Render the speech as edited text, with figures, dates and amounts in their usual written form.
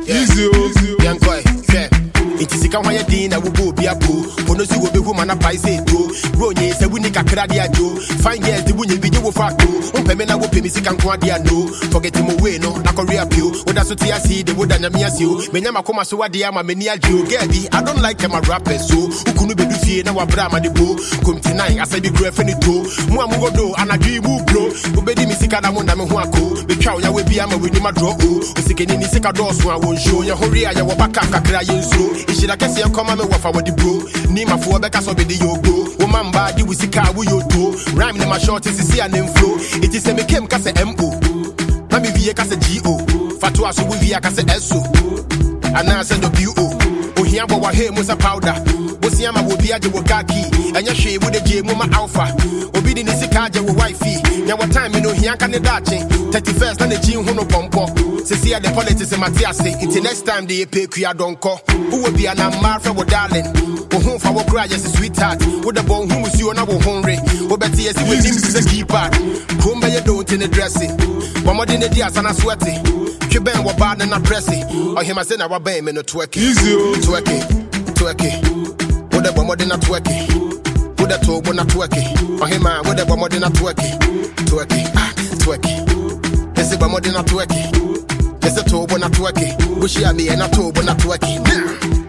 Easy. Young boy, fair. It is a kind of thing that will be a boo. Ponosi will be woman a price too. Ronye is a winning cacradia do. Fine girls, the winning video for two. Pemena will pay me sick and quadia no. Forget him away, no, na Korea pew. What that's what I see, the wood and as you. Menyama Koma so what the ama mania Joe Gabby. I don't like them a rapper, so who couldn't be fear now a brama the boo. Come tonight, as I be greffing it too. Muamugo do, and I dream move bro. Ubedi me sick and I want them who are cool. The cow ya will be a with him a draw. Sick in the sick doors, so I won't show you. Hurry, I will back up a crying so. It should I guess you come and wafa with the bro. Nima for Becca so be the yogo. Woman body with the car with your toe. Rhyme in my short is see an inflow. It is a came kase MO. Mami via kase GO. Fatwa so we via kase SO. And now send the BO. Ohiamba wa he musa powder. Bosiama will be at the wakaki. And your shave with the J Muma Alpha. Obidi ni sikaja with wifey. Now what time you know he can dachi. 31st and the G Huno Pompo. See the politics in Matiasi. Until next time the EP Kuya don't call. Who will be an Amarfa with darling? Who for what cry as a sweetheart. With the bone who was you and I were hungry. Who bet yes, with him to the keeper. Come by your don't in the dressing. One more than the dias and I sweaty. Cuban were bad and I pressy. Or him I said I was bam in a twerky. Twerky. With the one more than a twerky. With the toe when I twerky. Or him I with the one more than a twerky. Twerky. This is one more than a twerky. It's a toe when I twerky. Wish you had me and I toe when I twerky.